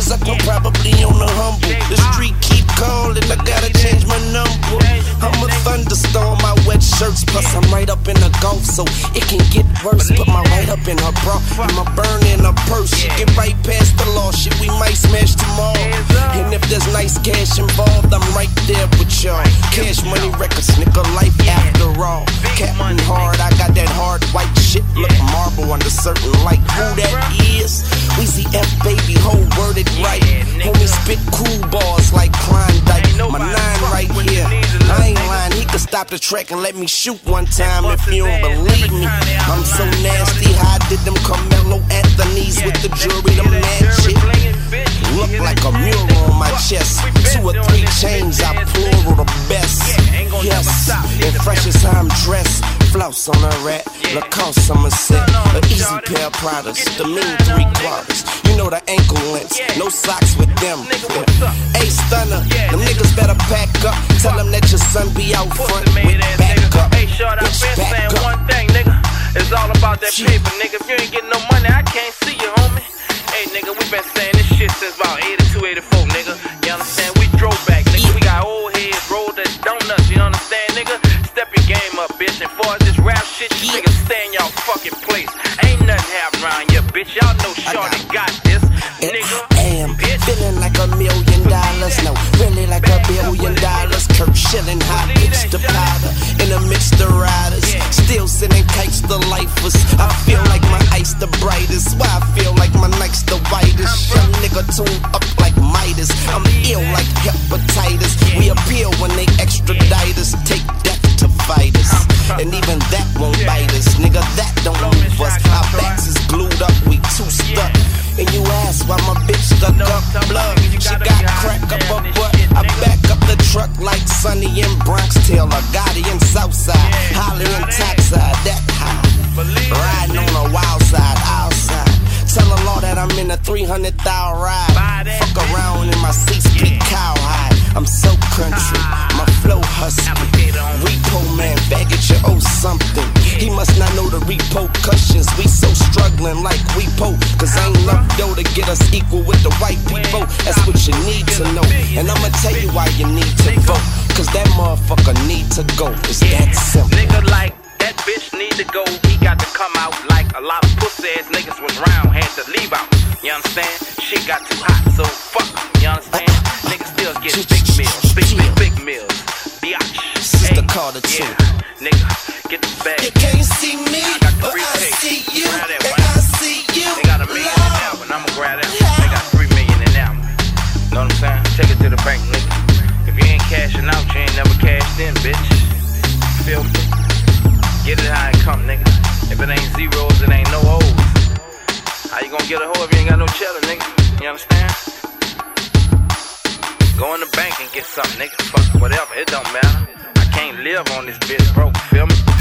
sucker probably on the humble. The street keep calling, I gotta change my number. I'm a thunderstorm, my wet shirts. Plus I'm right up in the Gulf, so it can get worse. Put my right up in her bra, and my burn in her purse. She get right past the law, shit we might smash tomorrow. And if there's nice cash involved, I'm right there with y'all. Cash Money Records, nigga, life after all. Captain Hard, I got that hard white shit. Look marble under certain light. Who that is? Weezy F, baby, whole worded right. Homie spit cool bars like Klondike. My 9 right here, I ain't lying. He could stop the track and let me shoot one time if you don't believe me. I'm so nasty, how did them Carmelo Anthony's with the jewelry, them mad shit. Look like a mural on my chest. 2 or 3 chains, I plural the best. Yes, and fresh as how I'm dressed. Flouse on a rat, Lacoste Somerset. An easy pair of products, the mean 3/4. You know the ankle lengths, no socks with them. Hey stunner, them niggas better pack up. Tell them that your son be out front with back up. Hey short, I've been saying one thing, nigga. It's all about that paper, nigga. If you ain't getting no money, I can't see you, homie. Hey nigga, we been saying this shit since about 82, 84, nigga. You understand? We drove back, nigga. We got old heads, rolled as donuts, you understand, nigga? Step your game up, bitch. And for this rap shit, you niggas stay in y'all fucking place. Ain't nothing happening around here, bitch. Y'all know Shorty got this, nigga. Am feeling like $1 million. No, really like $1 billion. Kurt Schilling, hot pitch the powder in the midst of riders. Still sending kites to lifers. I feel like my ice the brightest. Why I feel like my nights the whitest. Young nigga tuned up like Midas. I'm ill like hepatitis. We appeal when they extradite us. Take death to fight us. And even that won't bite us. Nigga, that don't move us. Our backs is glued up, we too stuck. And you ask why my bitch stuck up blood. She got crack up her butt. I back up the truck like Sonny in Bronx Taylor, Gotti in Southside, Holly in Topside, that high. Riding on the wild side, outside. Tell the law that I'm in a 300,000 ride. Fuck around in my seat, split cow hide. I'm so country, my flow husky. Repo man, baggage you owe something. He must not know the repercussions. We so struggling like we po. Cause ain't enough dough to get us equal with the white people. That's what you need to know. And I'ma tell you why you need to vote. Cause that motherfucker need to go. It's that simple. Nigga like that bitch need to go. He got to come out like a lot of pussy ass niggas was round, had to leave out. You understand? Shit got too hot, so fuck. You understand? Niggas still get big meals, big meals. Biatch. Sister Carter too. Nigga, get the bag. You can't see me, but I see you. And I see you. They got $1 million in that one. I'ma grab that one. They got $3 million in that one. Know what I'm saying? Take it to the bank, nigga. If you ain't cashing out, you ain't never cashed in, bitch. Feel me? Get it how it come, nigga. If it ain't zeros, it ain't no O's. How you gonna get a hoe if you ain't got no cheddar, nigga? You understand? Go in the bank and get something, nigga. Fuck whatever, it don't matter. I can't live on this bitch broke, feel me?